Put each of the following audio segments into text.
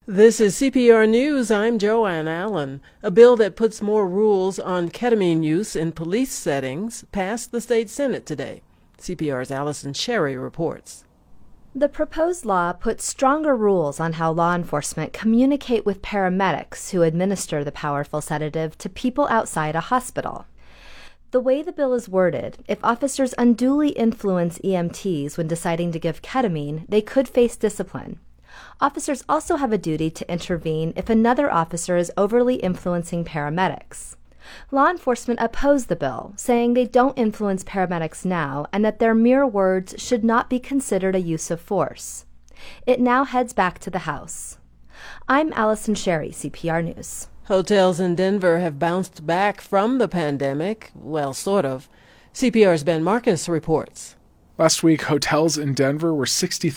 This is CPR News. I'm Joanne Allen. A bill that puts more rules on ketamine use in police settings passed the state Senate today. CPR's Allison Sherry reports. The proposed law puts stronger rules on how law enforcement communicate with paramedics who administer the powerful sedative to people outside a hospital. The way the bill is worded, if officers unduly influence EMTs when deciding to give ketamine, they could face discipline. Officers also have a duty to intervene if another officer is overly influencing paramedics. Law enforcement opposed the bill, saying they don't influence paramedics now and that their mere words should not be considered a use of force. It now heads back to the House. I'm Allison Sherry, CPR News. Hotels in Denver have bounced back from the pandemic. Well, sort of. CPR's Ben Marcus reports. Last week, hotels in Denver were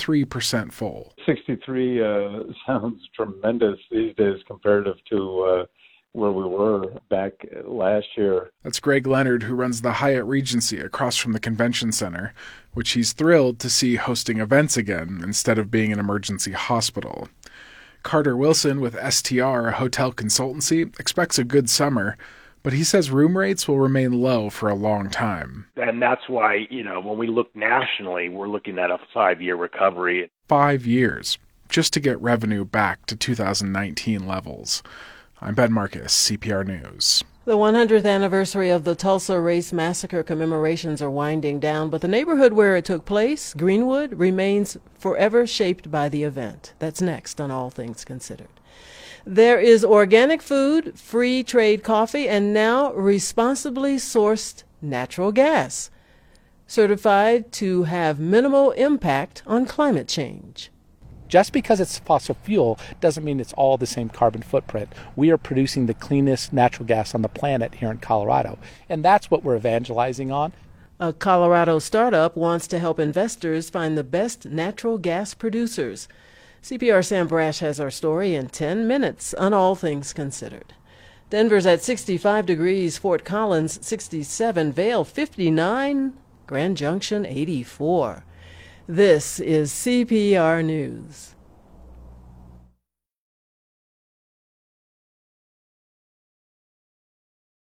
63% full. 63 sounds tremendous these days comparative to where we were back last year. That's Greg Leonard, who runs the Hyatt Regency across from the convention center, which he's thrilled to see hosting events again instead of being an emergency hospital. Carter Wilson with STR, a hotel consultancy, expects a good summer, but he says room rates will remain low for a long time. And that's why, when we look nationally, we're looking at a 5-year recovery. 5 years, just to get revenue back to 2019 levels. I'm Ben Marcus, CPR News. The 100th anniversary of the Tulsa Race Massacre commemorations are winding down, but the neighborhood where it took place, Greenwood, remains forever shaped by the event. That's next on All Things Considered. There is organic food, free trade coffee, and now responsibly sourced natural gas, certified to have minimal impact on climate change. Just because it's fossil fuel doesn't mean it's all the same carbon footprint. We are producing the cleanest natural gas on the planet here in Colorado, and that's what we're evangelizing on. A Colorado startup wants to help investors find the best natural gas producers. CPR Sam Brash has our story in 10 minutes on All Things Considered. Denver's at 65 degrees, Fort Collins 67, Vail 59, Grand Junction 84. This is CPR News.